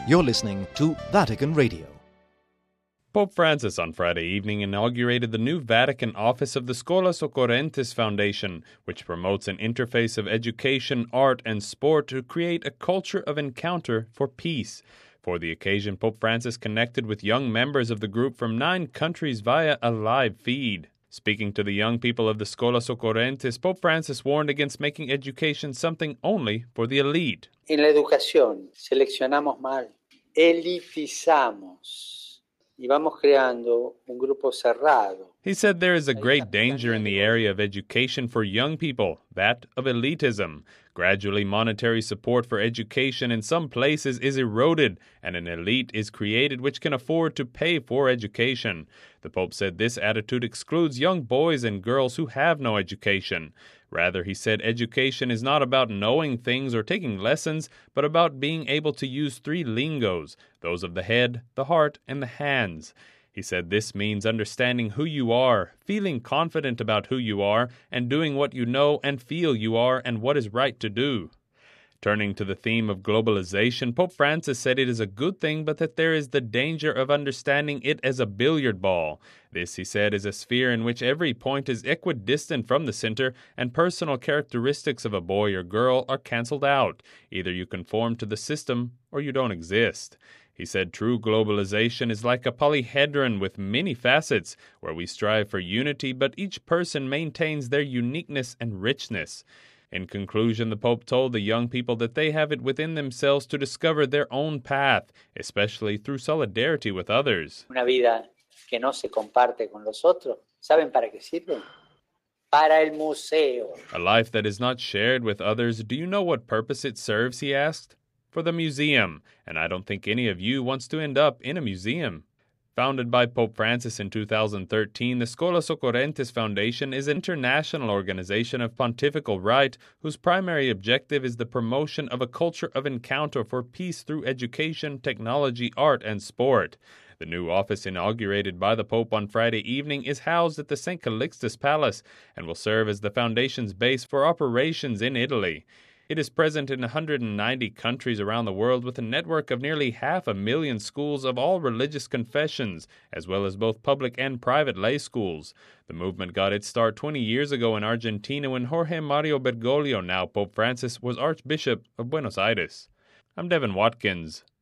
You're listening to Vatican Radio. Pope Francis on Friday evening inaugurated the new Vatican office of the Scholas Occurrentes Foundation, which promotes an interface of education, art, and sport to create a culture of encounter for peace. For the occasion, Pope Francis connected with young members of the group from 9 countries via a live feed. Speaking to the young people of the Scholas Occurrentes, Pope Francis warned against making education something only for the elite. En la educación seleccionamos mal, elitizamos y vamos creando un grupo cerrado. He said there is a great danger in the area of education for young people, that of elitism. Gradually, monetary support for education in some places is eroded, and an elite is created which can afford to pay for education. The Pope said this attitude excludes young boys and girls who have no education. Rather, he said education is not about knowing things or taking lessons, but about being able to use 3 lingos, those of the head, the heart, and the hands. He said this means understanding who you are, feeling confident about who you are, and doing what you know and feel you are and what is right to do. Turning to the theme of globalization, Pope Francis said it is a good thing, but that there is the danger of understanding it as a billiard ball. This, he said, is a sphere in which every point is equidistant from the center, and personal characteristics of a boy or girl are cancelled out. Either you conform to the system, or you don't exist. He said true globalization is like a polyhedron with many facets, where we strive for unity, but each person maintains their uniqueness and richness. In conclusion, the Pope told the young people that they have it within themselves to discover their own path, especially through solidarity with others. Una vida que no se comparte con los otros. ¿Saben para qué sirve? Para el museo. A life that is not shared with others, do you know what purpose it serves, he asked? For the museum, and I don't think any of you wants to end up in a museum. Founded by Pope Francis in 2013, the Scholas Occurrentes Foundation is an international organization of pontifical right whose primary objective is the promotion of a culture of encounter for peace through education, technology, art, and sport. The new office inaugurated by the Pope on Friday evening is housed at the St. Calixtus Palace and will serve as the foundation's base for operations in Italy. It is present in 190 countries around the world with a network of nearly 500,000 schools of all religious confessions, as well as both public and private lay schools. The movement got its start 20 years ago in Argentina when Jorge Mario Bergoglio, now Pope Francis, was Archbishop of Buenos Aires. I'm Devin Watkins,